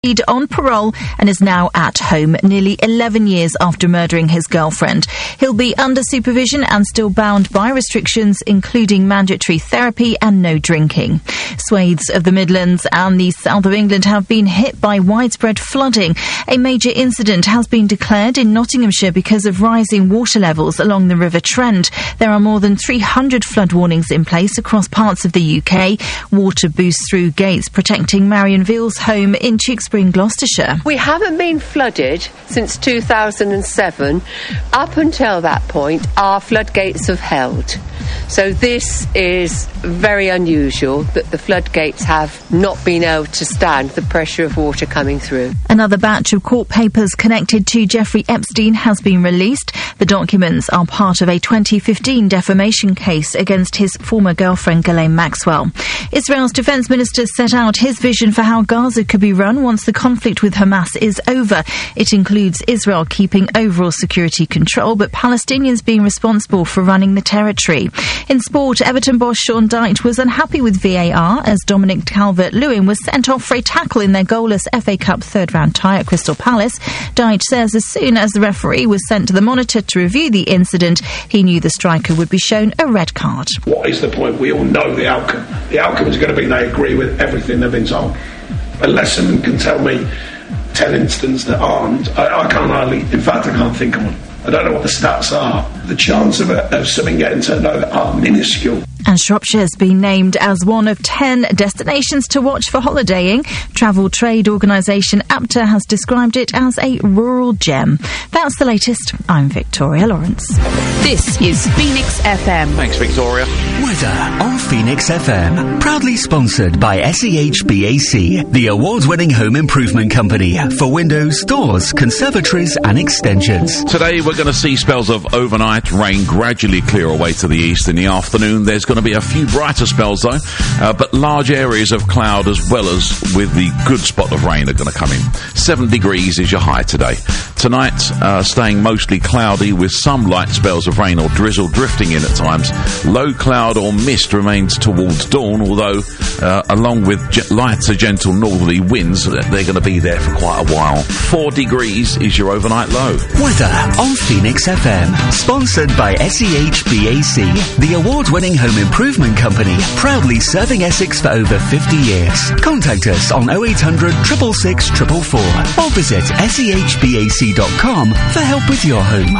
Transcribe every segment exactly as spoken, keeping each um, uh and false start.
on parole and is now at home nearly eleven years after murdering his girlfriend. He'll be under supervision and still bound by restrictions, including mandatory therapy and no drinking. Swathes of the Midlands and the south of England have been hit by widespread flooding. A major incident has been declared in Nottinghamshire because of rising water levels along the River Trent. There are more than three hundred flood warnings in place across parts of the U K. Water boosts through gates, protecting Marion Veal's home in Tewkesbury in Gloucestershire. We haven't been flooded since two thousand seven. Up until that point, our floodgates have held. So this is very unusual that the floodgates have not been able to stand the pressure of water coming through. Another batch of court papers connected to Jeffrey Epstein has been released. The documents are part of a twenty fifteen defamation case against his former girlfriend Ghislaine Maxwell. Israel's defence minister set out his vision for how Gaza could be run once the conflict with Hamas is over. It includes Israel keeping overall security control, but Palestinians being responsible for running the territory. In sport, Everton boss Sean Dyche was unhappy with V A R as Dominic Calvert-Lewin was sent off for a tackle in their goalless F A Cup third-round tie at Crystal Palace. Dyche says as soon as the referee was sent to the monitor to review the incident, he knew the striker would be shown a red card. What is the point? We all know the outcome. The outcome is going to be they agree with everything they've been told. Unless someone can tell me ten incidents that aren't, I, I can't hardly, in fact I can't think of one. I don't know what the stats are. The chance of, a, of something getting turned over are minuscule. And Shropshire has been named as one of ten destinations to watch for holidaying. Travel trade organisation APTA has described it as a rural gem. That's the latest. I'm Victoria Lawrence. This is Phoenix F M. Thanks, Victoria. Weather on Phoenix F M. Proudly sponsored by S E H B A C, the award-winning home improvement company for windows, doors, conservatories and extensions. Today we're going to see spells of overnight rain gradually clear away to the east. In the afternoon there's going to be a few brighter spells though, uh, but large areas of cloud as well as with the good spot of rain are going to come in. Seven degrees is your high today. Tonight uh, staying mostly cloudy with some light spells of rain or drizzle drifting in at times. Low cloud or mist remains towards dawn, although uh, along with ge- light to gentle northerly winds, they're going to be there for quite a while. Four degrees is your overnight low. Weather on Phoenix F M, sponsored by S E H B A C, the award-winning home improvement company, proudly serving Essex for over fifty years. Contact us on oh eight hundred, six six six, four four four or visit S E H B A C dot com for help with your home.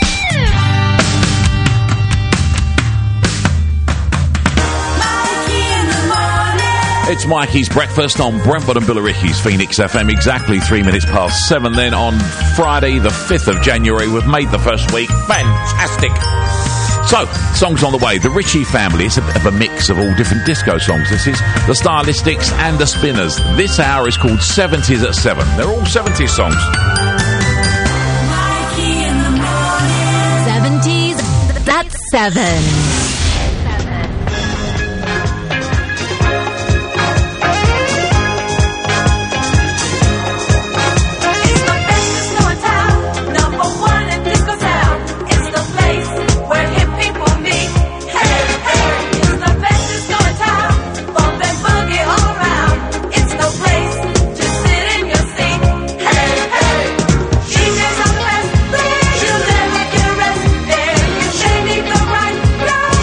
It's Mikey's Breakfast on Brentford and Billericay's Phoenix F M, exactly three minutes past seven. Then on Friday, the fifth of January, we've made the first week. Fantastic. So, songs on the way. The Ritchie Family, it's a bit of a mix of all different disco songs. This is the Stylistics and the Spinners. This hour is called seventies at seven. They're all seventies songs. Mikey in the morning. seventies, that's seven. Right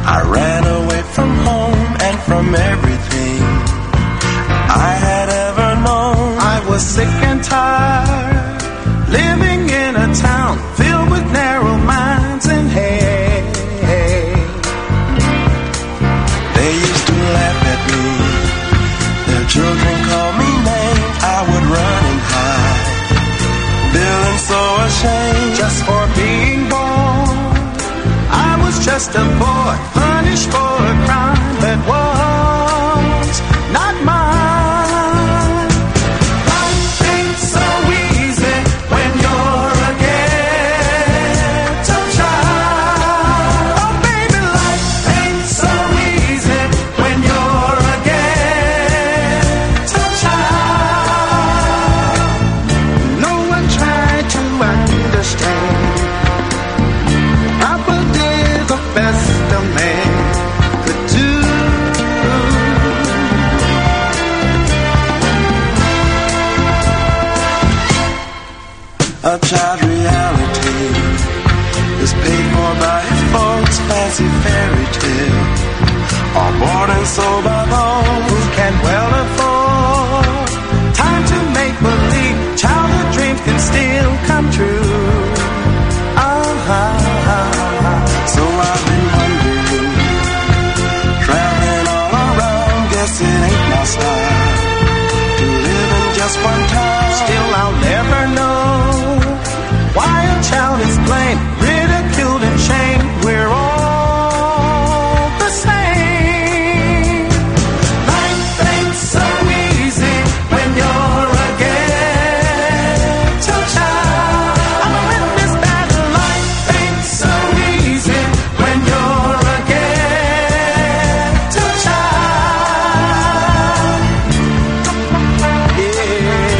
I ran away from home and from everything I had ever known. I was sick and tired, living in a town filled with narrow minds and hate. They used to laugh at me, their children called me names. I would run and hide, feeling so ashamed just for being born. I was just a boy, punished for a crime that was not mine. Life ain't so easy when you're a ghetto child. Oh baby, life ain't so easy when you're a ghetto child. No one tried to understand. Papa did the best a man could do. A child's reality is paid for by his folks' fancy fairy tale, all bought and sold by those who can well afford. Time to make believe, childhood dreams can still come true. So I've been wondering, traveling all around, guess it ain't my style to live in just one time. Still I'll never know why a child is blamed, ridiculed and shamed. We're all the same. Life ain't so easy when you're a ghetto child. I'm a witness that life ain't so easy when you're a ghetto child. Yeah.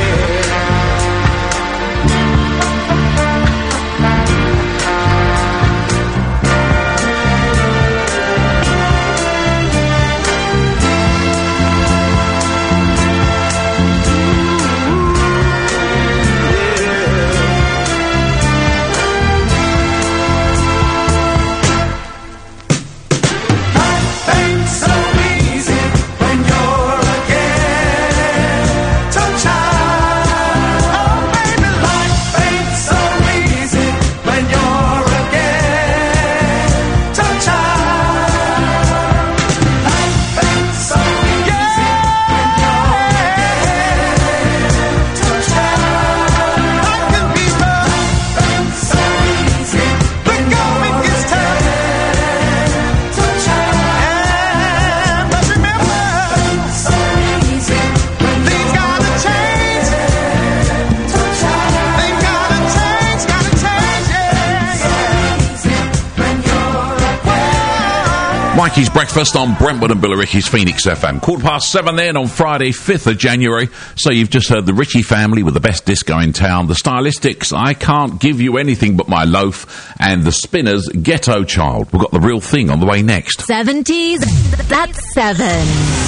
Life ain't so easy when you're a ghetto child. Oh baby, life ain't so easy when you're a ghetto child. Life ain't so easy when you're a ghetto child. Life can be rough. Life ain't so easy when going gets tough. Ghetto child. But remember, life ain't so easy when things gotta change. Ghetto child. Things gotta change, gotta change, yeah, yeah. When you're a ghetto. Mikey's Breakfast on Brentwood and Billericay's Phoenix F M. Quarter past seven then on Friday, fifth of January. So you've just heard the Ritchie family with the best disco in town, the Stylistics, I Can't Give You Anything But My Loaf, and the Spinners, Ghetto Child. We've got the real thing on the way next. seventies, that's seven.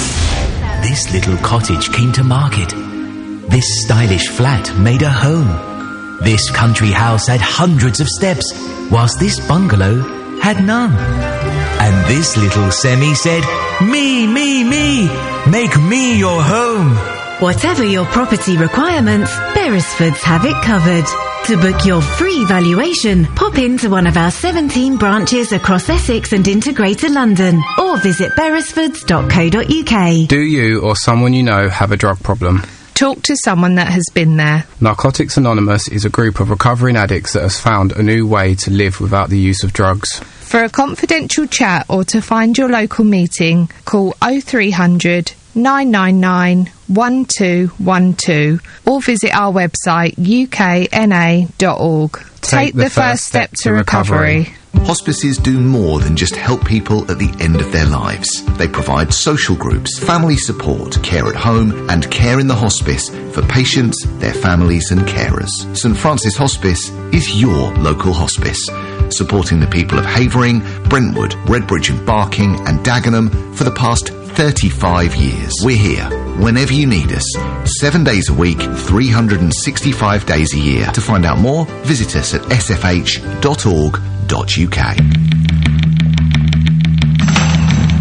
This little cottage came to market. This stylish flat made a home. This country house had hundreds of steps, whilst this bungalow had none. And this little semi said, me, me, me, make me your home. Whatever your property requirements, Beresfords have it covered. To book your free valuation, pop into one of our seventeen branches across Essex and into Greater London, or visit beresfords dot co dot uk. Do you or someone you know have a drug problem? Talk to someone that has been there. Narcotics Anonymous is a group of recovering addicts that has found a new way to live without the use of drugs. For a confidential chat or to find your local meeting, call oh three hundred, nine nine nine, one two one two or visit our website u k n a dot org. Take, Take the, the first step, step to recovery. recovery. Hospices do more than just help people at the end of their lives. They provide social groups, family support, care at home and care in the hospice for patients, their families and carers. St Francis Hospice is your local hospice, supporting the people of Havering, Brentwood, Redbridge and Barking and Dagenham for the past thirty-five years. We're here whenever you need us, seven days a week, three hundred sixty-five days a year. To find out more, visit us at s f h dot org dot u k.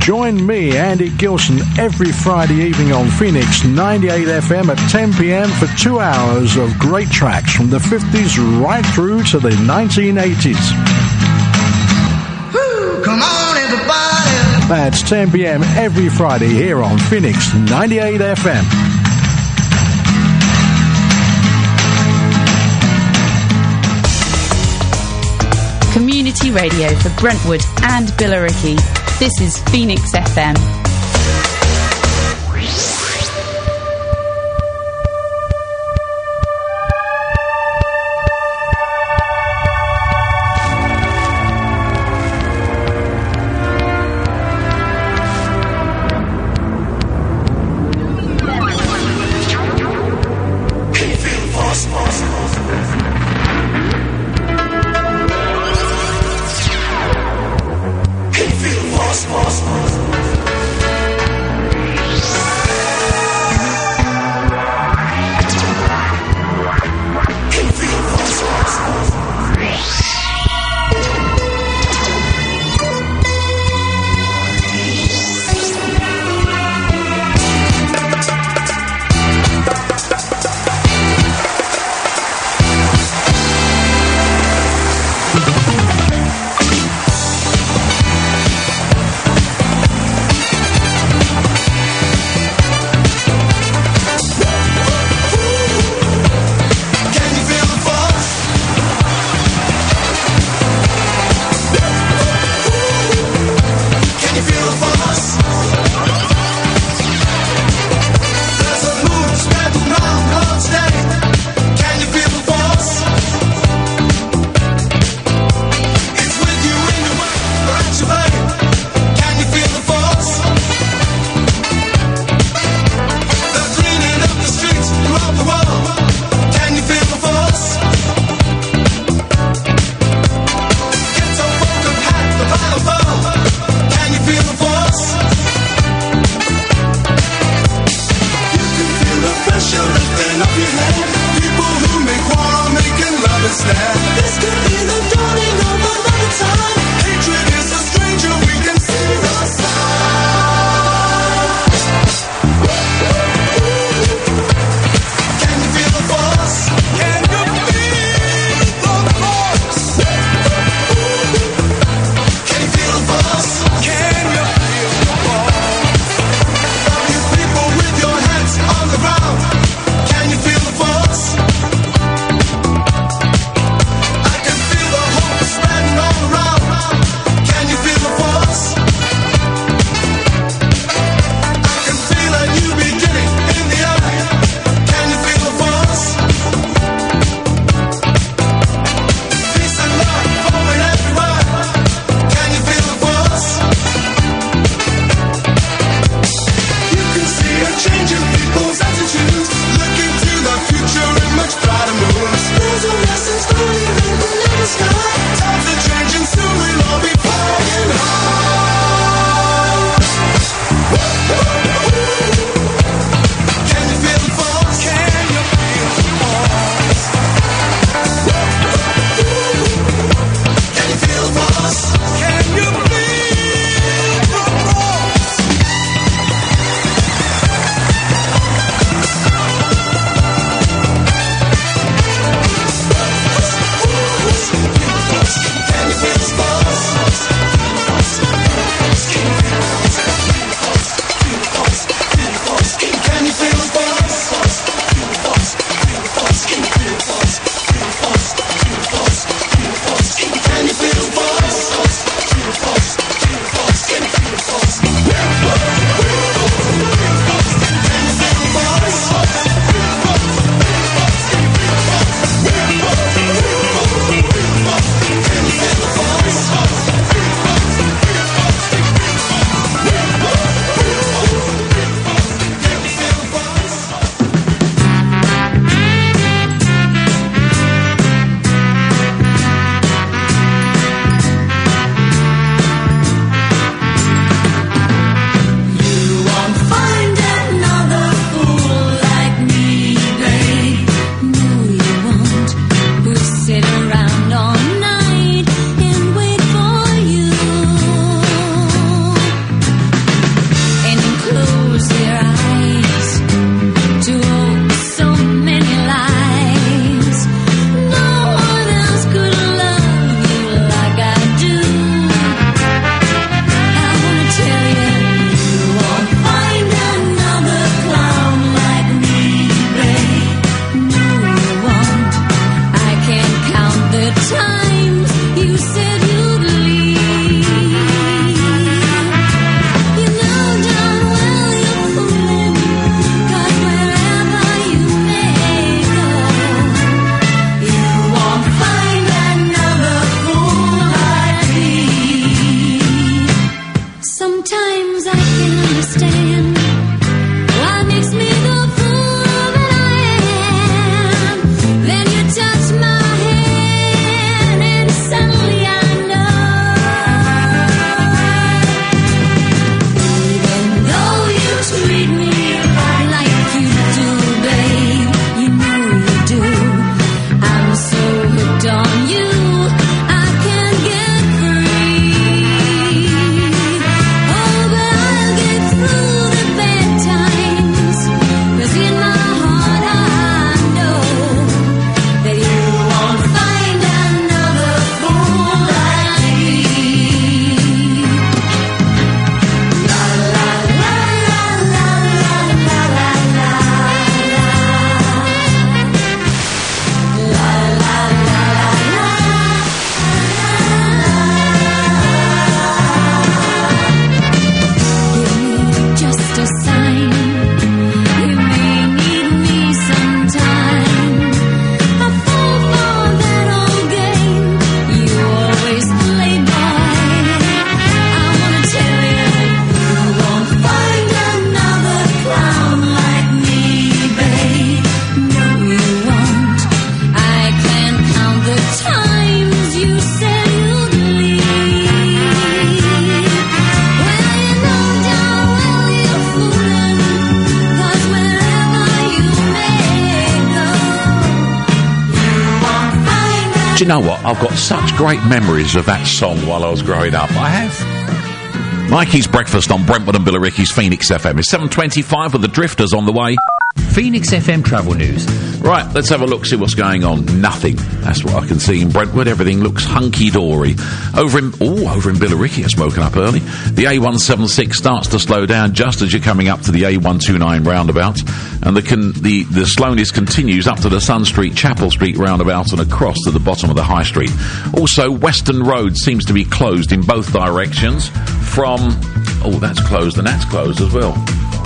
Join me, Andy Gilson, every Friday evening on Phoenix ninety-eight F M at ten p.m. for two hours of great tracks from the fifties right through to the nineteen eighties. Woo, come on, everybody. That's ten p.m. every Friday here on Phoenix ninety-eight F M. Community radio for Brentwood and Billericay. This is Phoenix F M. Do you know what? I've got such great memories of that song while I was growing up. I have. Mikey's Breakfast on Brentwood and Billericay's Phoenix F M. It's seven twenty-five with the Drifters on the way. Phoenix F M travel news. Right, let's have a look, see what's going on. Nothing. That's what I can see in Brentwood. Everything looks hunky-dory. Over in, oh, over in Billericay, it's woken up early. The A one seventy-six starts to slow down just as you're coming up to the A one twenty-nine roundabout. And the, con- the, the slowness continues up to the Sun Street, Chapel Street roundabout and across to the bottom of the High Street. Also, Western Road seems to be closed in both directions from... Oh, that's closed and that's closed as well.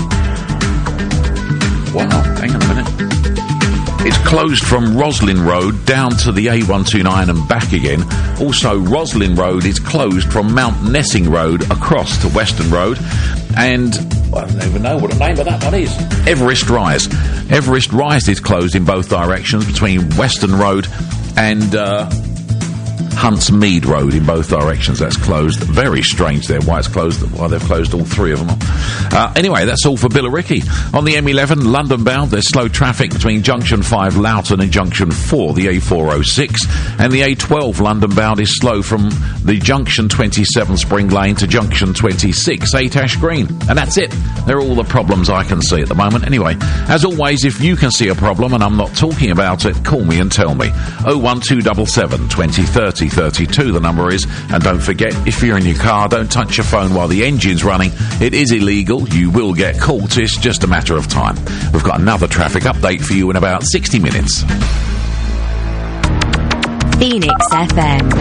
Wow, hang on a minute. It's closed from Roslin Road down to the A one twenty-nine and back again. Also, Roslin Road is closed from Mount Nessing Road across to Western Road. And well, I don't even know what the name of that one is. Everest Rise. Everest Rise is closed in both directions between Western Road and... Uh, Hunts Mead Road in both directions. That's closed. Very strange there why it's closed, why they've closed all three of them. Uh, anyway, that's all for Billericay. On the M eleven, London bound, there's slow traffic between Junction five Loughton and Junction four, the A four oh six. And the A twelve London bound is slow from the Junction twenty-seven Spring Lane to Junction twenty-six, eight Ash Green. And that's it. They're all the problems I can see at the moment. Anyway, as always, if you can see a problem and I'm not talking about it, call me and tell me. oh one two seven seven, twenty thirty thirty-two, the number is. And don't forget, if you're in your car, don't touch your phone while the engine's running. It is illegal. You will get caught. It's just a matter of time. We've got another traffic update for you in about sixty minutes. Phoenix F M.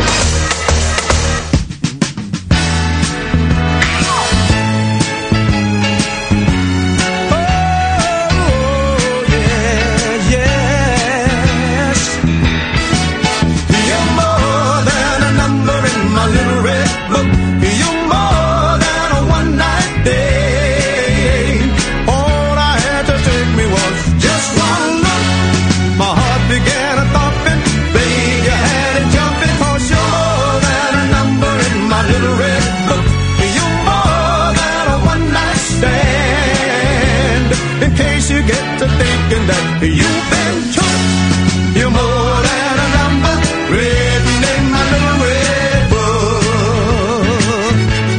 You've been took, you're more than a number written in my little red book.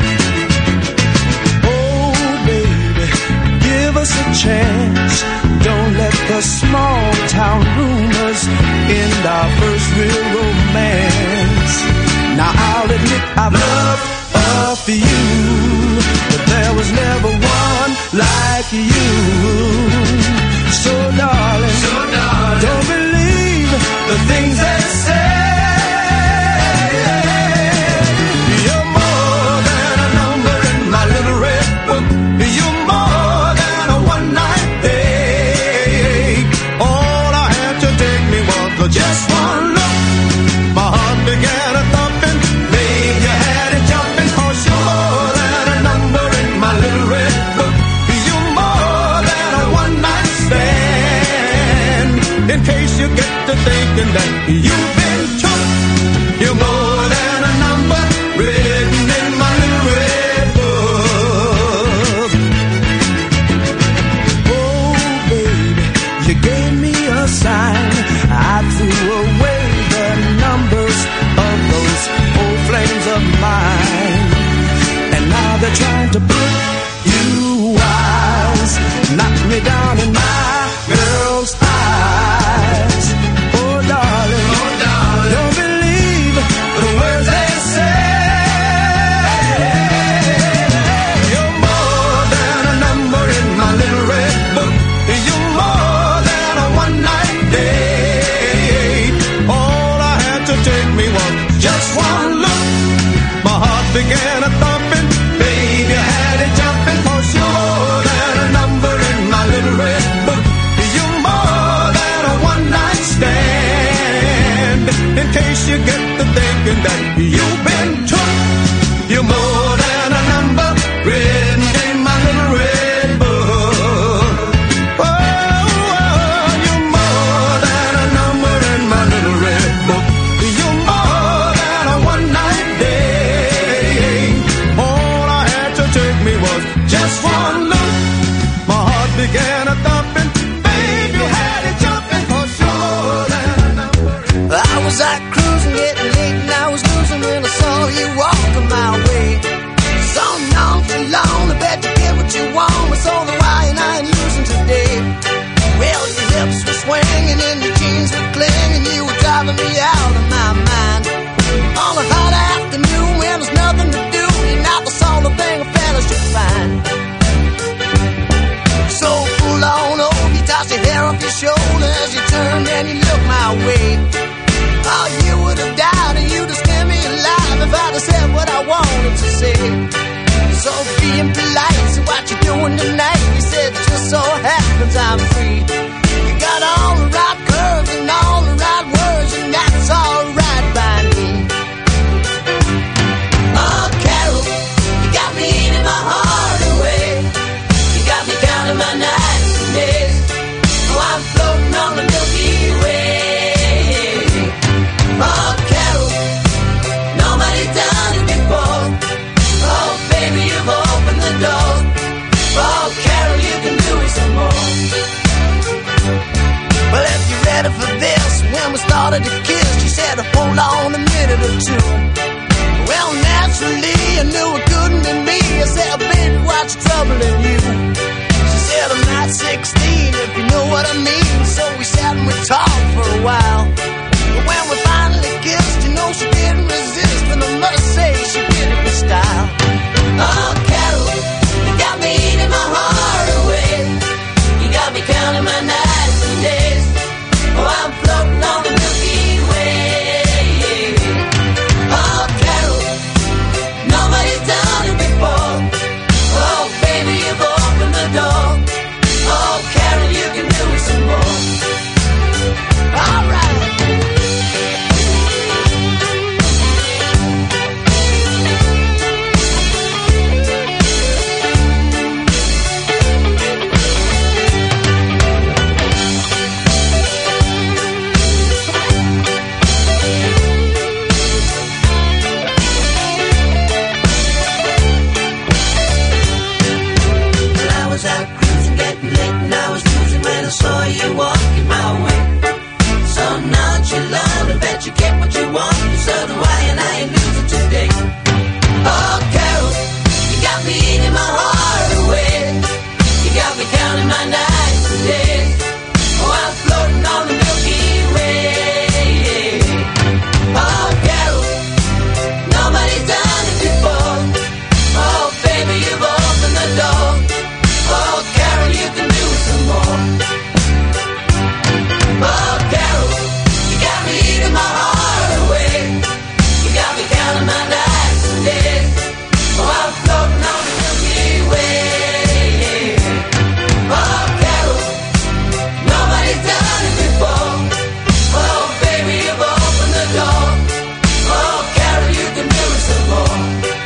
Oh, baby, give us a chance. Don't let the small town rumors end our first real romance. Now I'll admit I've loved a few, but there was never one like you. So darling, so darling, don't believe the things they say. You're more than a number in my little red book. You're more than a one-night thing. All I had to take me was just one look. My heart began a thumping. Babe, you had it jumping. 'Cause you're more than a number in my little red book. You're more than a one-night stand. In case you get to thinking that you've been took, you're more than a number written in my little red book. Oh, baby, you gave me a sign. I threw away the numbers of those old flames of mine. And now they're trying to put you wise, knock me down in my girl's eyes. Oh, darling, oh, darling, don't believe the words they say. You're more than a number in my little red book. You're more than a one-night date. All I had to take me was just one look. My heart began a thumping. Baby, I had it jumping. 'Cause you're more than a number in my little red book. You're more than a one-night stand. In case you get to thinking that you've been took, you're more than a number written in my little red book. Oh, oh, you're more than a number in my little red book. You're more than a one-night thing. All I had to take me was just one look. My heart began a thumping. Babe, you had it jumping. 'Cause you're more than a number. I was out cruising getting late and I was losing when I saw you walking my way. So nonchalant, I bet you get what you want. It's all the why and I ain't losing today. Well, your hips were swinging and your jeans were clinging. You were driving me out of my mind. On a hot afternoon when there's nothing to do, you're not the sort of thing a fella should find. So pull on over, you toss your hair off your shoulder as you turned and you looked my way. Oh, you would have died and you'd have scared me alive if I'd have said what I wanted to say. So being polite, so what you doing tonight? You said just so happens I'm free. You got all the right curves and all the right words, and that's all right by me. Oh, Carol, you got me eating my heart away. You got me counting my nights and days. Oh, I'm floating on the Milky Way. Oh, Carol, nobody's done it before. Oh, baby, you've opened the door. Oh, Carol, you can do it some more. Well, if you're ready for this, when we started to kiss, she said, hold on a minute or two. Well, naturally, I knew it couldn't be me. I said, baby, what's troubling you? She said, I'm not sixteen, if you know what I mean. So we sat and we talked for a while. But when we finally kissed, you know she didn't resist. And I must say, she did it with style. Oh, Carol, you got me eating my heart away. You got me counting my nights and days. Oh, I'm floating on the Milky Way. Oh, Carol, nobody's done it before. Oh, baby, you've opened the door. Oh, Carol, you can do it some more. All right. I saw you walking my way. So nonchalant, I bet you get what you want. So do I, and I ain't losing today. Oh, Carol, you got me eating my heart away. You got me counting my nights and days. Oh, I'm floating on the Milky Way. Oh, Carol, nobody's done it before. Oh, baby, you've opened the door. Oh, Carol, you can do it some more. Oh, Carol, you got me eating my heart away. You got me counting my nights and days. Oh, I'm floating on the Milky Way. Oh, Carol, nobody's done it before. Oh, baby, you've opened the door. Oh, Carol, you can do it some more.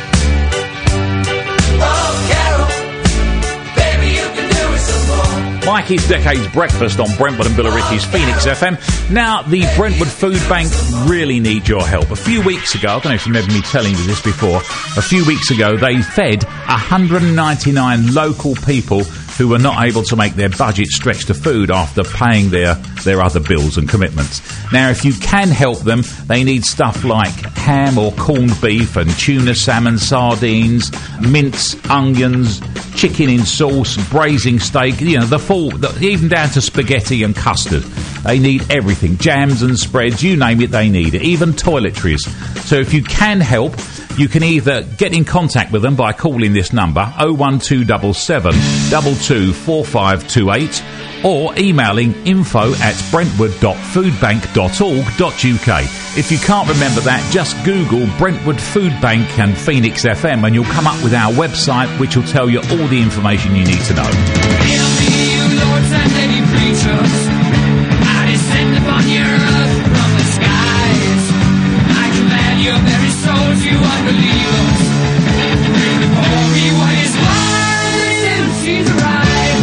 Oh, Carol, baby, you can do it some more. Mikey's Decades Breakfast on Brentwood and Billericay's Phoenix F M. Now, the Brentwood Food Bank really need your help. A few weeks ago, I don't know if you remember me telling you this before, a few weeks ago they fed one hundred ninety-nine local people who were not able to make their budget stretch to food after paying their, their other bills and commitments. Now, if you can help them, they need stuff like ham or corned beef and tuna, salmon, sardines, mince, onions, chicken in sauce, braising steak, you know, the full, the, even down to spaghetti and custard. They need everything. Jams and spreads, you name it, they need it. Even toiletries. So if you can help, you can either get in contact with them by calling this number, oh one two seven seven, two two four five two eight, or emailing info at brentwood dot food bank dot org dot U K. If you can't remember that, just Google Brentwood Food Bank and Phoenix F M and you'll come up with our website, which will tell you all the information you need to know. Hail me, you lords and lady preachers. I descend upon your earth from the skies. I command your very souls, you unbelievers. Bring before me what is mine, the liberties right.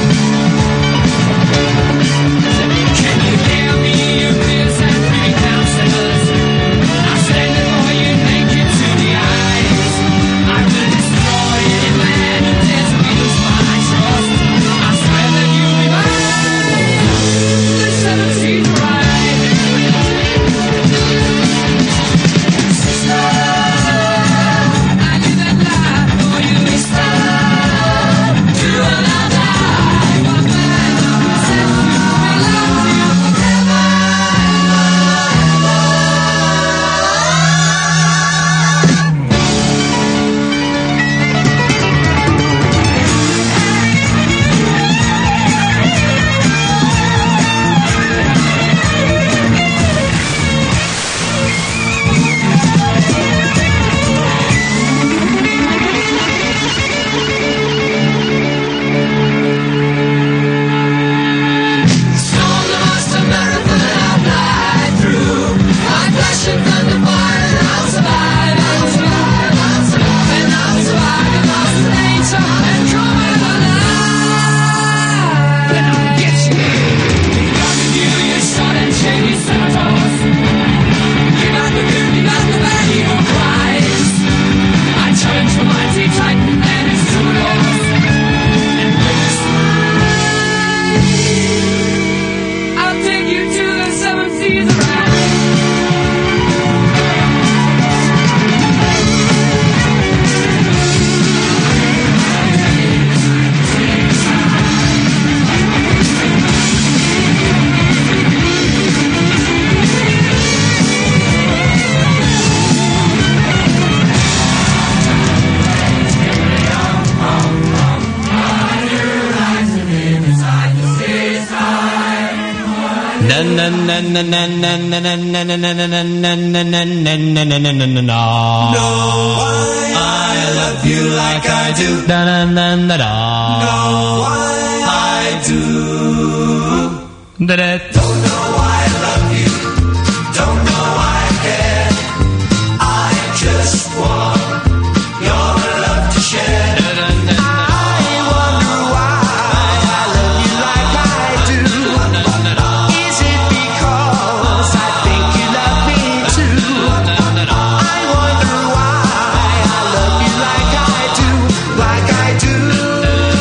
Can you hear me, you peers and free counselors? I stand before you naked to the eyes. I will destroy any man who dares abuse my trust. I I love you like I do. Da da da da da. No, I do. Da da. Don't know why I love you. Don't know why I care. I just want your love to share. Da da da da. I wonder why I love you like I do. Is it because I think you love me too? I wonder why I love you like I do, like I do.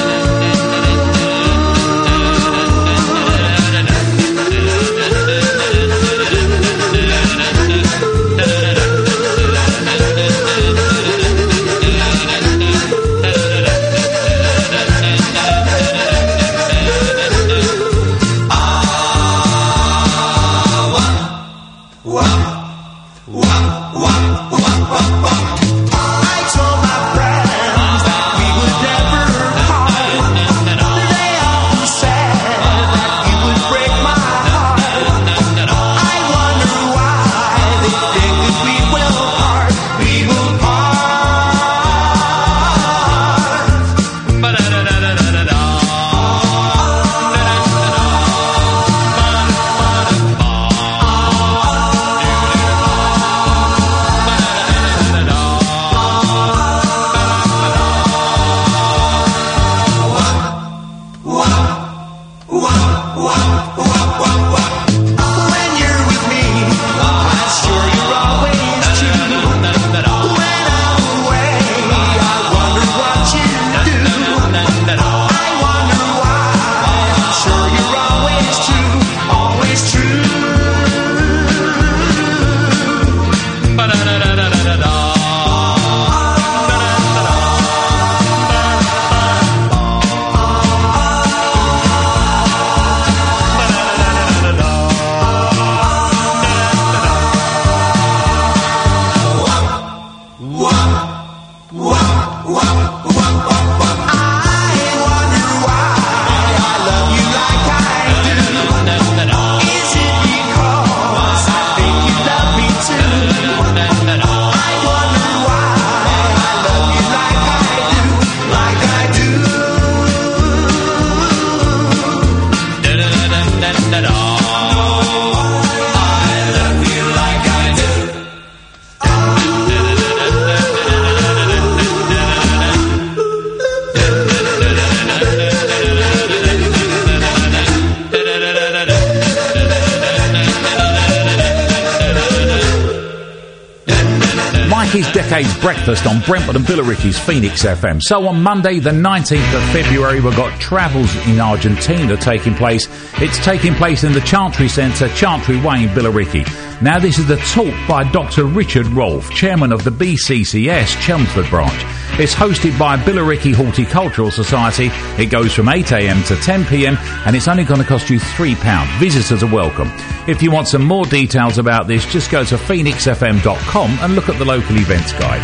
Breakfast on Brentwood and Billericay's Phoenix F M. So on Monday the nineteenth of February we've got Travels in Argentina taking place. It's taking place in the Chantry Centre, Chantry Way in Billericay. Now this is the talk by Doctor Richard Rolfe, chairman of the B C C S Chelmsford branch. It's hosted by Billericay Horticultural Society. It goes from eight a m to ten p m and it's only going to cost you three pounds. Visitors are welcome. If you want some more details about this, just go to phoenix f m dot com and look at the local events guide.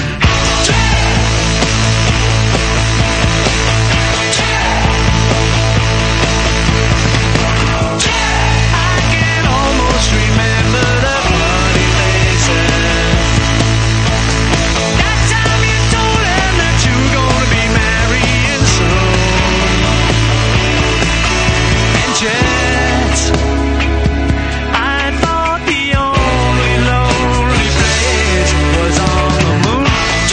I thought the only lonely place was on the moon.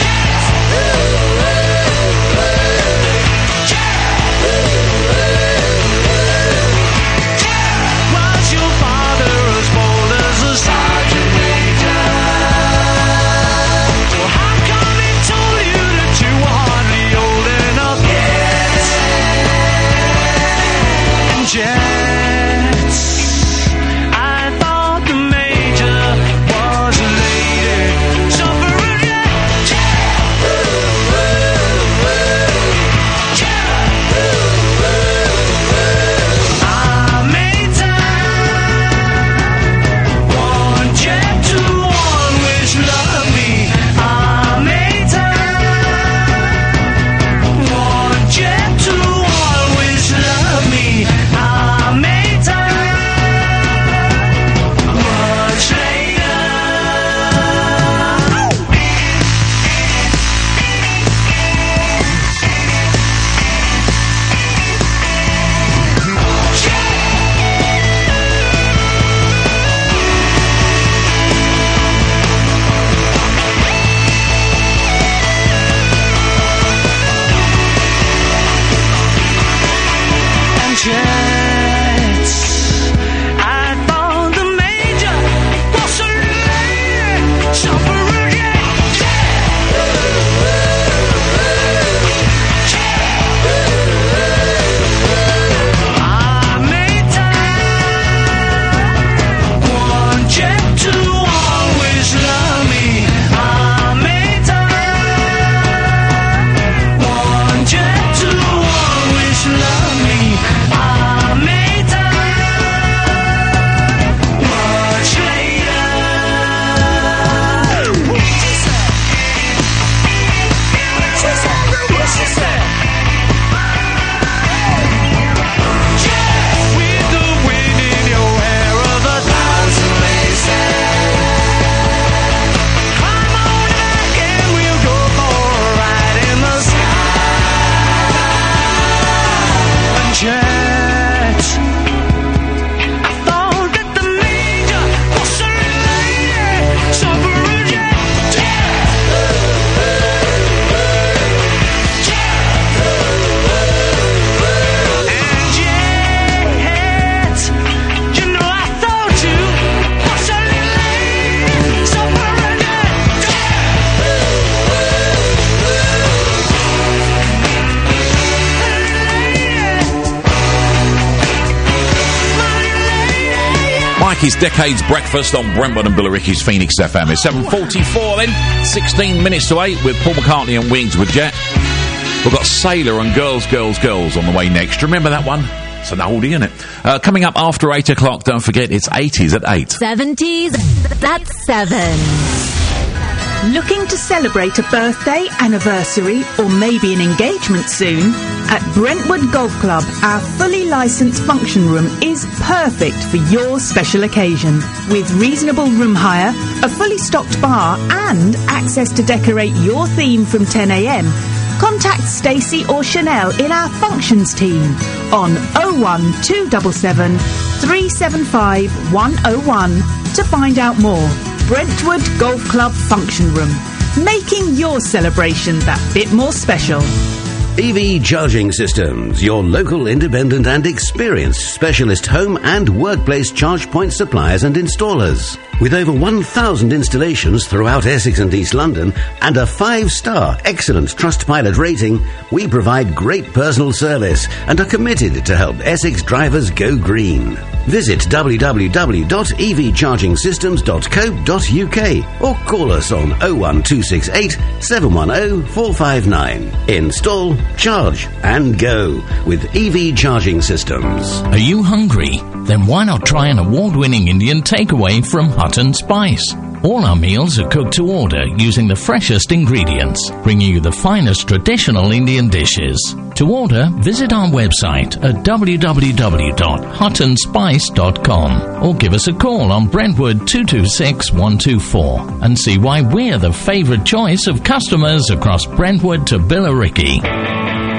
Mikey's Decades Breakfast on Brentwood and Billericay's Phoenix F M. It's seven forty-four then, sixteen minutes to eight with Paul McCartney and Wings with Jet. We've got Sailor and Girls, Girls, Girls on the way next. Do you remember that one? It's an oldie, isn't it? Uh, coming up after eight o'clock, don't forget, it's eighties at eight. seventies, that's seven. Looking to celebrate a birthday, anniversary, or maybe an engagement soon? At Brentwood Golf Club, our fully licensed function room is perfect for your special occasion. With reasonable room hire, a fully stocked bar, and access to decorate your theme from ten a m, contact Stacey or Chanel in our functions team on oh one two seven seven, three seven five, one oh one to find out more. Brentwood Golf Club Function Room, making your celebration that bit more special. E V Charging Systems, your local independent and experienced specialist home and workplace charge point suppliers and installers. With over one thousand installations throughout Essex and East London and a five-star excellent Trustpilot rating, we provide great personal service and are committed to help Essex drivers go green. Visit w w w dot e v charging systems dot co dot u k or call us on oh one two six eight, seven one oh, four five nine. Install, charge and go with E V Charging Systems. Are you hungry? Then why not try an award-winning Indian takeaway from Hut and Spice? All our meals are cooked to order using the freshest ingredients, bringing you the finest traditional Indian dishes. To order, visit our website at w w w dot hut and spice dot com or give us a call on Brentwood two two six, one two four and see why we're the favourite choice of customers across Brentwood to Billericay.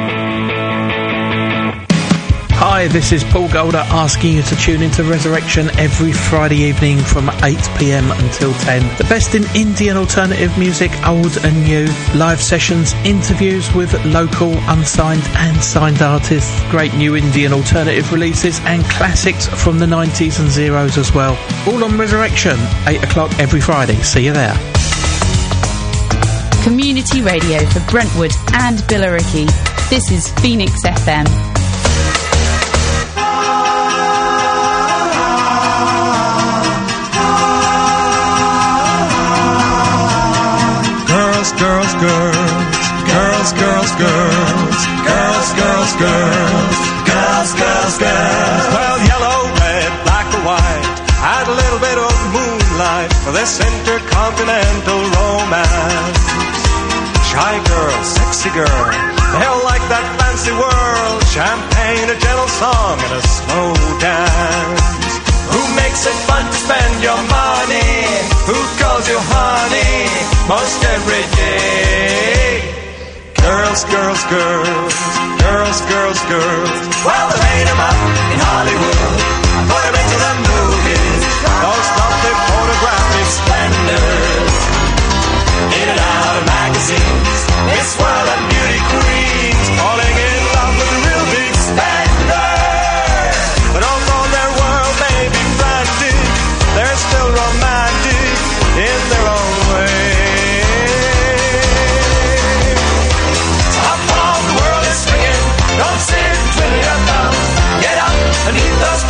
Hi, this is Paul Golder asking you to tune into Resurrection every Friday evening from eight p m until ten. The best in Indian alternative music, old and new, live sessions, interviews with local, unsigned and signed artists, great new Indian alternative releases and classics from the nineties and zeros as well. All on Resurrection, eight o'clock every Friday. See you there. Community radio for Brentwood and Billericay. This is Phoenix F M. Girls, girls, girls, girls, girls, girls, girls, girls, girls, girls, girls. Well, yellow, red, black or white, add a little bit of moonlight for this intercontinental romance. Shy girl, sexy girl, they'll like that fancy world. Champagne, a gentle song, and a slow dance. Who makes it fun to spend your money? Who calls you honey most every day? Girls, girls, girls, girls, girls, girls. Well, they made them up in Hollywood, put them into the movies, those lovely photographic splendors. In and out of magazines, Miss World and beauty queens, falling in love with the real big spenders. But although their world may be frantic, they're still romantic in their own way. Top of the world is swinging, don't sit twiddling your thumbs. Get up and eat those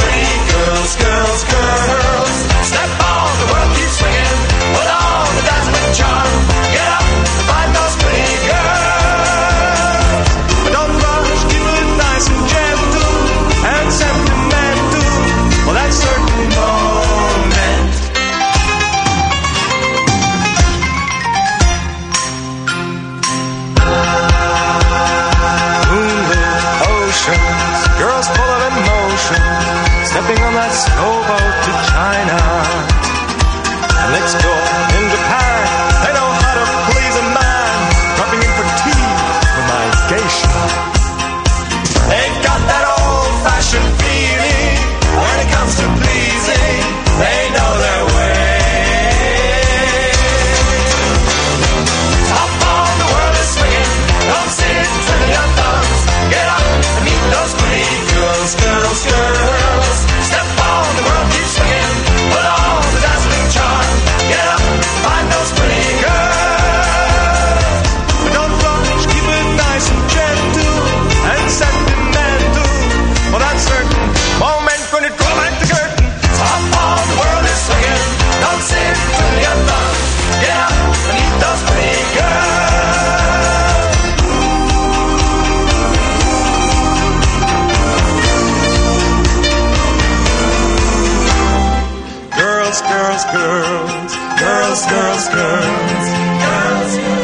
girls, girls, girls, girls, girls, girls.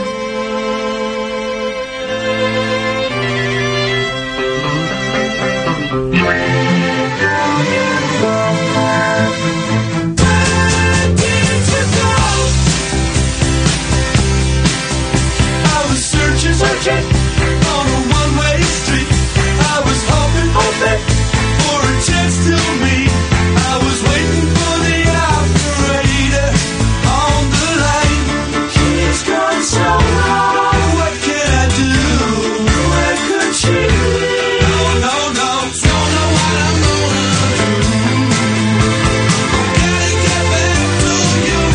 Searching on a one-way street, I was hoping, hoping for a chance to meet. I was waiting for the operator on the line. She's gone so long. What can I do? Where could she be? No, no, no, don't know what I'm gonna do. Gotta get back to you.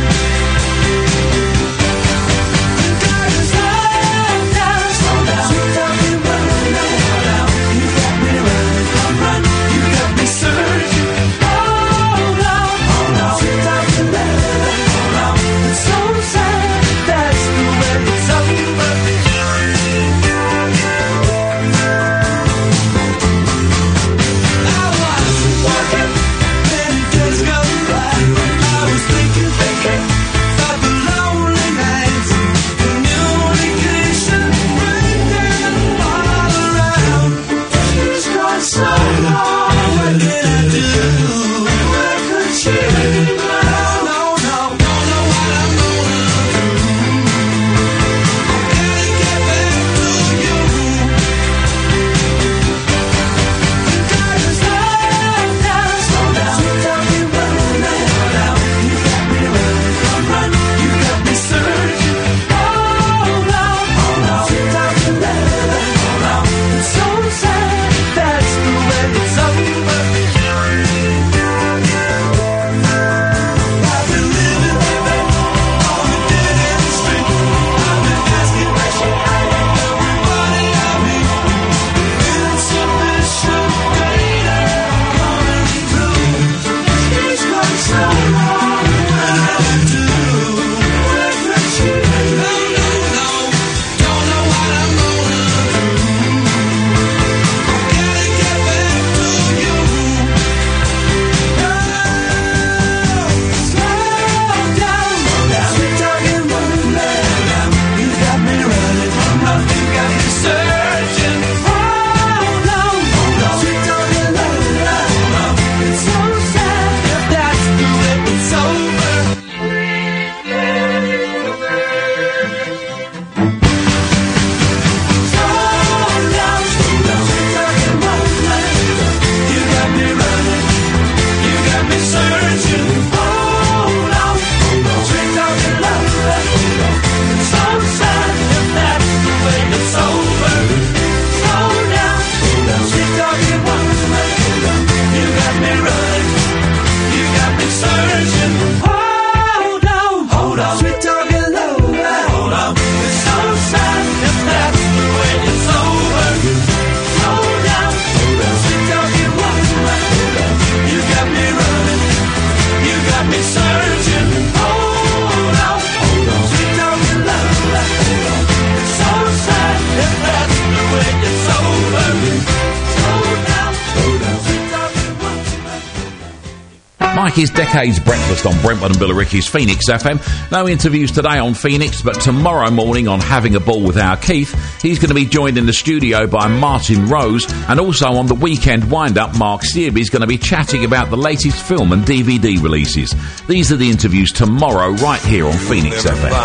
Mikey's Decades Breakfast on Brentwood and Billericay's Phoenix F M. No interviews today on Phoenix, but tomorrow morning on Having a Ball with our Keith, he's going to be joined in the studio by Martin Rose, and also on the weekend wind-up, Mark Searby's going to be chatting about the latest film and D V D releases. These are the interviews tomorrow right here on Phoenix F M.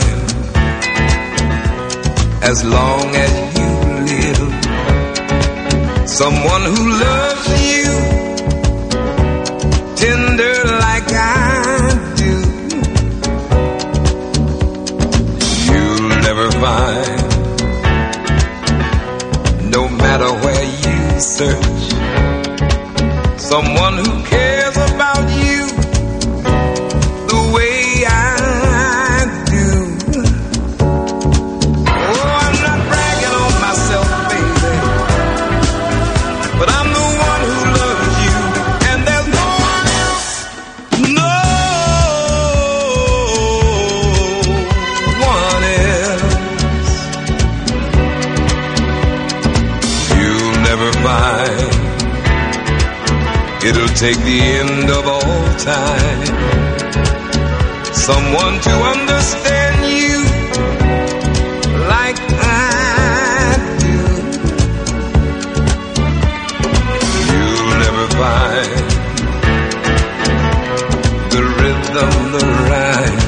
As long as you live, someone who loves you tender like I do, you'll never find, no matter where you search, someone who cares about you the way I do. Oh, I'm not bragging on myself, baby, but I'm the one who loves you, and there's no one else, no one else. You'll never find, it'll take the end of all time. Someone to understand you like I do. You'll never find the rhythm, the rhyme,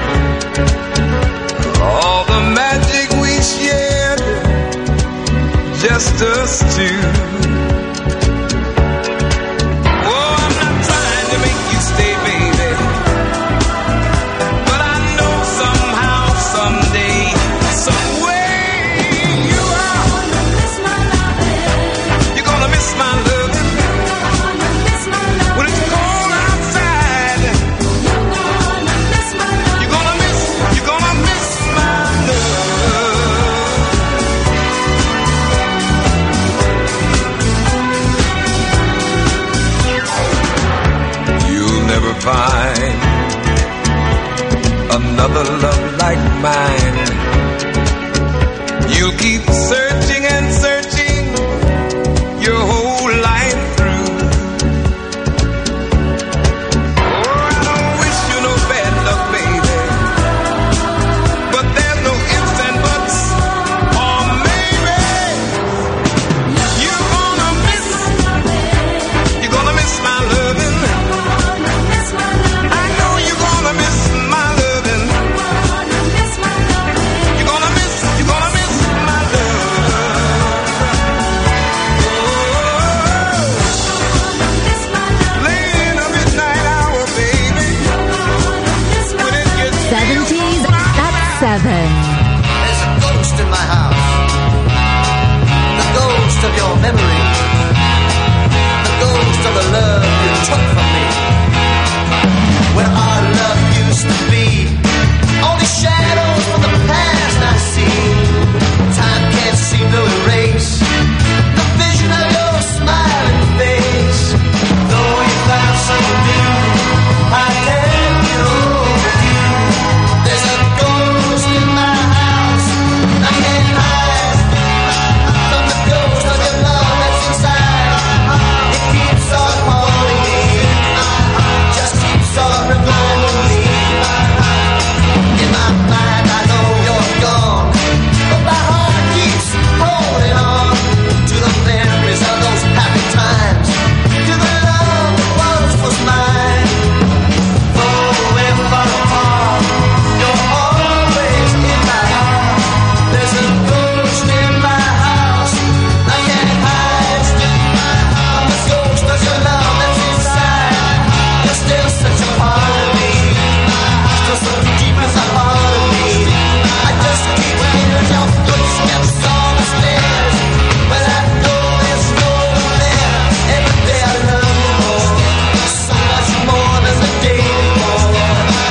all the magic we shared, just us two. Find another love like mine. You'll keep searching and searching your whole life through. Oh, I don't wish you no bad luck, baby, but there's no ifs and buts, or maybe you're gonna miss, you're gonna miss my loving. Seven. There's a ghost in my house. The ghost of your memory. The ghost of the love you took from me. Where our love used to be. Only shadows from the past I see. Time can't seem to erase the vision of your smiling face. Though you found something new, I can't get over you. There's a ghost in my house. I can't hide from the ghost of your love that's inside. It keeps on haunting me, just keeps on reminding me. In my mind I know you're gone, but my heart keeps holding on to the memories of those happy times, to the love that once was mine. Though we're far apart, you're always in my heart. There's a ghost in my house. I can't hide from the ghost of your love that's inside. You're still such a part of me, still so deep in the heart of me. I just keep hearing your footsteps on the stairs, but I know there's no one there. Every day I love you more, so much more than the day before.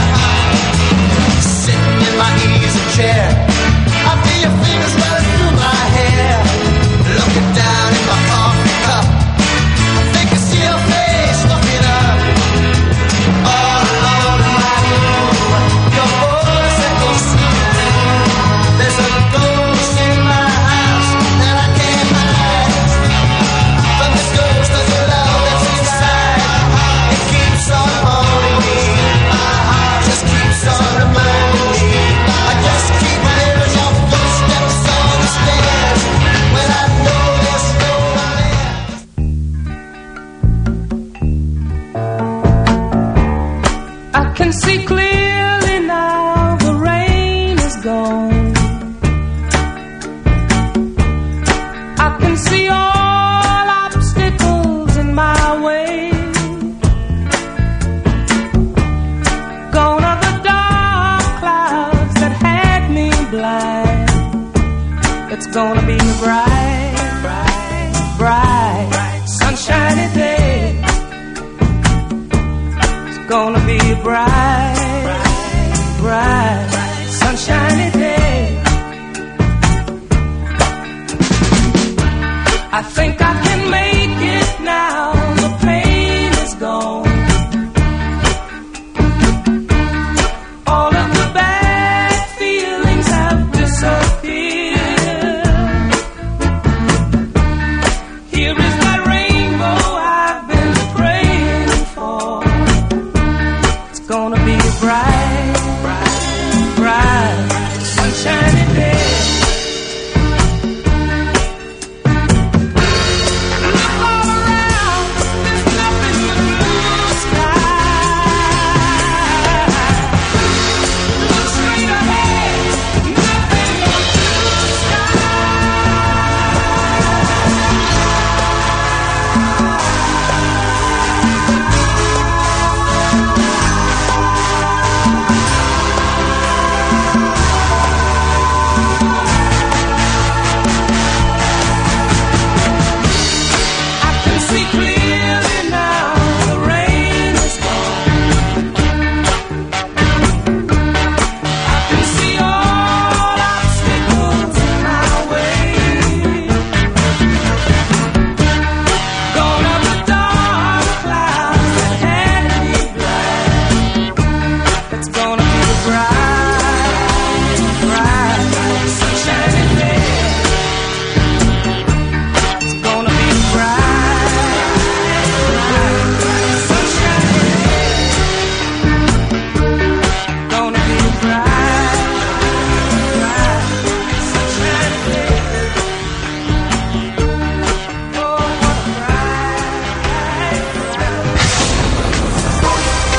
Sitting in my easy chair, I feel your fingers running through my hair. Looking down in my coffee cup, I think I see your face looking up. All alone in my room, your voice echoes through. There's a ghost in my house that I can't hide from this ghost of your love that's inside. It keeps on haunting me, just keeps on reminding me. I just keep hearing your footsteps on the stairs when I know there's no one there. I can see clearly now the rain is gone. I can see all obstacles in my way. Gone are the dark clouds that had me blind. It's gonna be a bright, bright, bright, sunshiny day. It's gonna be a bright, bright, sunshiny day. I think I can make it now. The pain is gone. All of the bad feelings have disappeared. Here is that rainbow I've been praying for. bright, bright, bright, sunshiny day.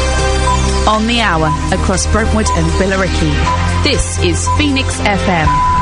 On the hour across Brentwood and Billericay. This is Phoenix F M.